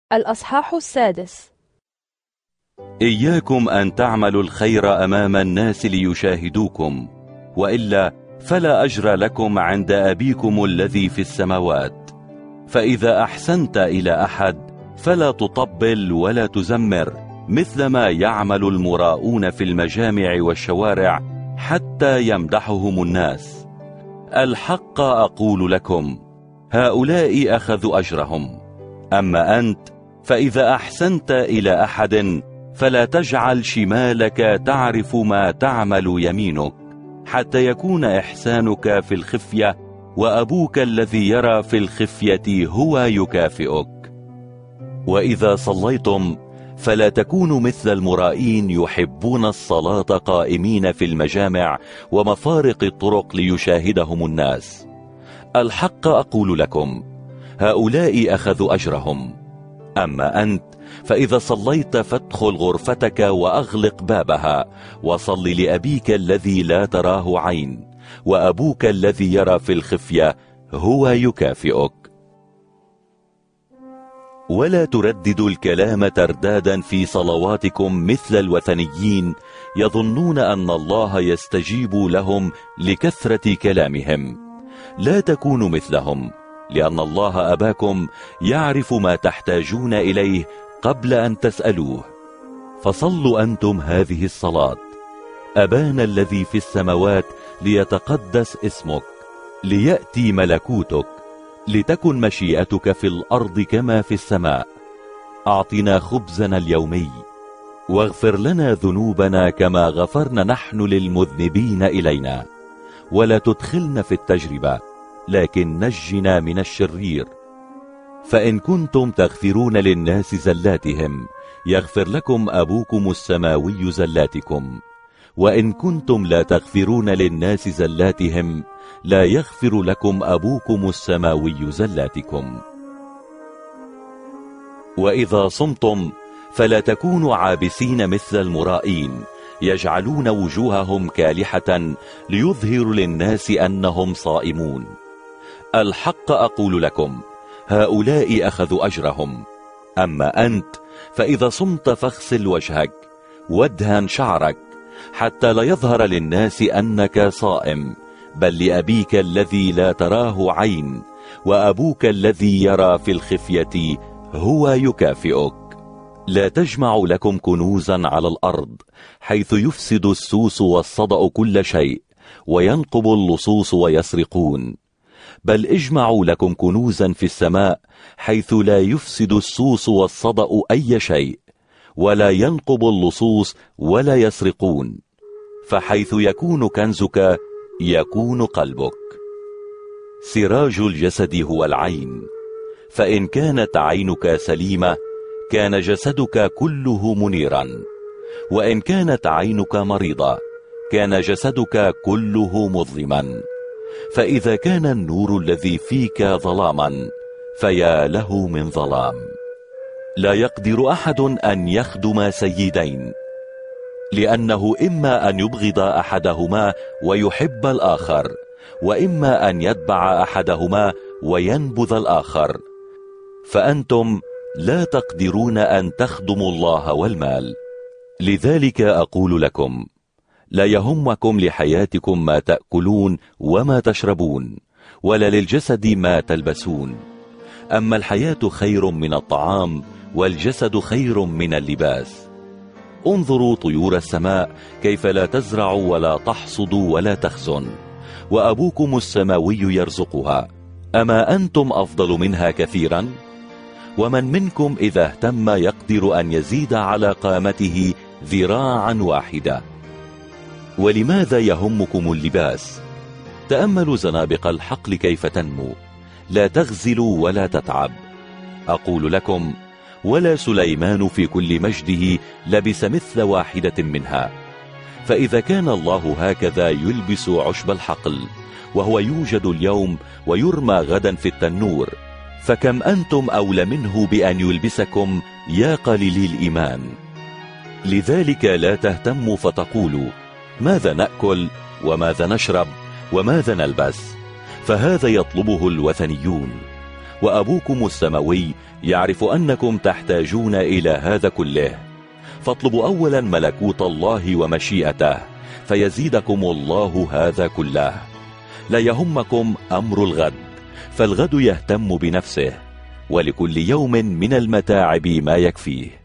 الأصحاح 6. إياكم أن تعملوا الخير أمام الناس ليشاهدوكم، وإلا فلا أجر لكم عند أبيكم الذي في السماوات. فإذا أحسنت إلى أحد فلا تطبل ولا تزمر، مثل ما يعمل المراؤون في المجامع والشوارع حتى يمدحهم الناس. الحق أقول لكم، هؤلاء أخذوا أجرهم. أما أنت فإذا أحسنت إلى أحد فلا تجعل شمالك تعرف ما تعمل يمينك، حتى يكون إحسانك في الخفية، وأبوك الذي يرى في الخفية هو يكافئك. وإذا صليتم فلا تكونوا مثل المرائين يحبون الصلاة قائمين في المجامع ومفارق الطرق ليشاهدهم الناس. الحق أقول لكم، هؤلاء أخذوا أجرهم. أما أنت فإذا صليت فادخل غرفتك وأغلق بابها، وصل لأبيك الذي لا تراه عين، وأبوك الذي يرى في الخفية هو يكافئك. ولا ترددوا الكلام تردادا في صلواتكم مثل الوثنيين، يظنون أن الله يستجيب لهم لكثرة كلامهم. لا تكونوا مثلهم، لأن الله أباكم يعرف ما تحتاجون إليه قبل أن تسألوه. فصلوا أنتم هذه الصلاة: أبانا الذي في السماوات، ليتقدس اسمك، ليأتي ملكوتك، لتكن مشيئتك في الأرض كما في السماء. أعطنا خبزنا اليومي، واغفر لنا ذنوبنا كما غفرنا نحن للمذنبين إلينا، ولا تدخلنا في التجربة، لكن نجنا من الشرير. فإن كنتم تغفرون للناس زلاتهم، يغفر لكم أبوكم السماوي زلاتكم. وإن كنتم لا تغفرون للناس زلاتهم، لا يغفر لكم أبوكم السماوي زلاتكم. وإذا صمتم فلا تكونوا عابسين مثل المرائين، يجعلون وجوههم كالحة ليظهروا للناس أنهم صائمون. الحق أقول لكم، هؤلاء أخذوا أجرهم. أما أنت فإذا صمت فاغسل وجهك وادهن شعرك، حتى لا يظهر للناس أنك صائم، بل لأبيك الذي لا تراه عين، وأبوك الذي يرى في الخفية هو يكافئك. لا تجمعوا لكم كنوزا على الأرض، حيث يفسد السوس والصدأ كل شيء، وينقب اللصوص ويسرقون، بل اجمعوا لكم كنوزا في السماء، حيث لا يفسد السوس والصدأ أي شيء، ولا ينقب اللصوص ولا يسرقون. فحيث يكون كنزك يكون قلبك. سراج الجسد هو العين، فإن كانت عينك سليمة كان جسدك كله منيرا، وإن كانت عينك مريضة كان جسدك كله مظلما. فإذا كان النور الذي فيك ظلاما، فيا له من ظلام. لا يقدر أحد أن يخدم سيدين، لأنه إما أن يبغض أحدهما ويحب الآخر، وإما أن يتبع أحدهما وينبذ الآخر. فأنتم لا تقدرون أن تخدموا الله والمال. لذلك أقول لكم، لا يهمكم لحياتكم ما تأكلون وما تشربون، ولا للجسد ما تلبسون. أما الحياة خير من الطعام، والجسد خير من اللباس. انظروا طيور السماء كيف لا تزرع ولا تحصد ولا تخزن، وأبوكم السماوي يرزقها. أما أنتم أفضل منها كثيرا؟ ومن منكم إذا اهتم يقدر أن يزيد على قامته ذراعا واحدة. ولماذا يهمكم اللباس؟ تأملوا زنابق الحقل كيف تنمو، لا تغزلوا ولا تتعب. أقول لكم، ولا سليمان في كل مجده لبس مثل واحدة منها. فإذا كان الله هكذا يلبس عشب الحقل، وهو يوجد اليوم ويرمى غدا في التنور، فكم أنتم أولى منه بأن يلبسكم يا قليلي الإيمان. لذلك لا تهتموا فتقولوا: ماذا نأكل وماذا نشرب وماذا نلبس؟ فهذا يطلبه الوثنيون، وأبوكم السماوي يعرف أنكم تحتاجون إلى هذا كله. فاطلبوا أولا ملكوت الله ومشيئته، فيزيدكم الله هذا كله. لا يهمكم أمر الغد، فالغد يهتم بنفسه، ولكل يوم من المتاعب ما يكفيه.